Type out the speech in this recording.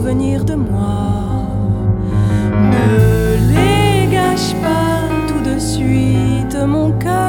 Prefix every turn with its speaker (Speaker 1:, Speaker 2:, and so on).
Speaker 1: souvenirs de moi. Ne les gâche pas tout de suite, mon cœur.